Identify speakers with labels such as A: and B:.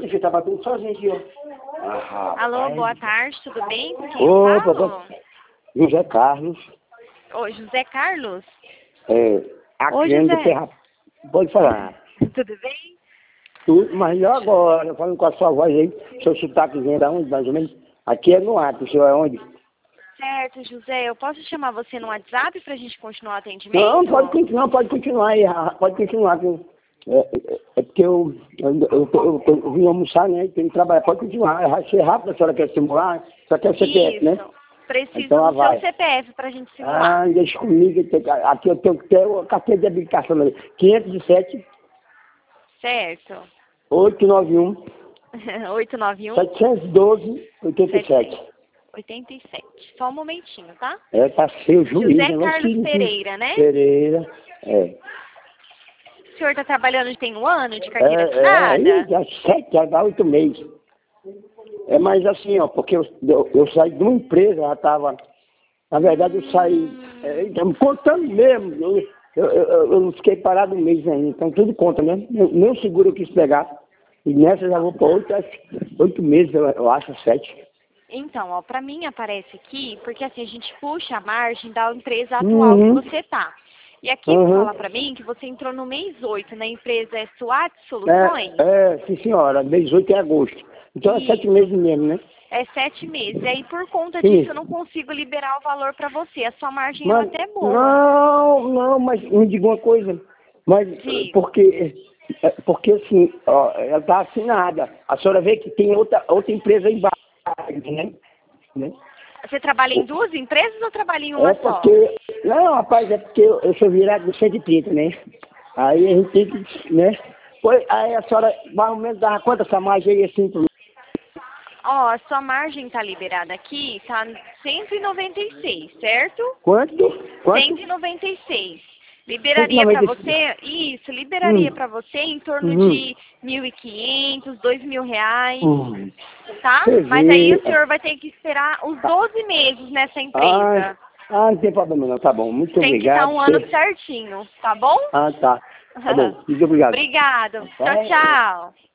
A: eu tava tudo sozinho aqui, ó.
B: Alô, boa tarde, tudo bem? Com quem
A: Opa,
B: falo?
A: José Carlos.
B: Ô, José Carlos?
A: Aqui
B: José.
A: do Terra. Pode falar.
B: Tudo bem?
A: Tudo, mas eu agora, falando com a sua voz aí, seu sotaquezinho da onde, mais ou menos? Aqui é no Acre, o senhor é onde?
B: Certo, José, eu posso chamar você no WhatsApp pra gente continuar o atendimento?
A: Não, pode continuar aí, pode continuar. É porque eu vim almoçar, né? Tem que trabalhar, pode continuar. Vai ser rápido, a senhora quer simular? Só quer o CPF, né?
B: Preciso
A: então,
B: do seu CPF pra gente simular.
A: Deixa comigo. Aqui eu tenho que ter a carteira de habilitação. 507.
B: Certo.
A: 891.
B: 891.
A: 712. 87.
B: 87. Só um momentinho, tá?
A: Tá seu juiz.
B: José Carlos Pereira, né?
A: Pereira,
B: O senhor tá trabalhando tem um ano de carteira assinada?
A: Já dá 8 meses. Mas assim, ó, porque eu saí de uma empresa, já tava... Na verdade, eu saí... contando mesmo, eu não fiquei parado um mês ainda, então tudo conta, né? Meu seguro eu quis pegar, e nessa já vou para 8 meses, eu acho, 7.
B: Então, ó, pra mim aparece aqui, porque assim, a gente puxa a margem da empresa atual que você tá. E aqui fala pra mim que você entrou no mês 8 na empresa SWAT Soluções.
A: Sim senhora, mês 8 é agosto. Então é 7 meses mesmo, né?
B: É 7 meses. E aí, por conta disso, eu não consigo liberar o valor pra você. A sua margem é até boa.
A: Não, mas me diga uma coisa. Mas porque assim, ó, ela tá assinada. A senhora vê que tem outra empresa embaixo, né?
B: Você trabalha em duas empresas ou trabalha em uma só?
A: Não, rapaz, é porque eu sou virado do 130, né? Aí a gente tem que, né? Aí a senhora mais ou menos dava quanto essa margem aí assim pro...
B: Ó, a sua margem tá liberada aqui, tá 196, certo?
A: Quanto?
B: 196. Liberaria para você, liberaria para você em torno de 1.500, 2.000 reais, tá? Mas aí o senhor vai ter que esperar os 12 meses nessa empresa.
A: Não tem problema não, tá bom, muito obrigado.
B: Tem que estar um ano certinho, tá bom?
A: Tá bom, muito obrigado.
B: Obrigado, tchau, tchau.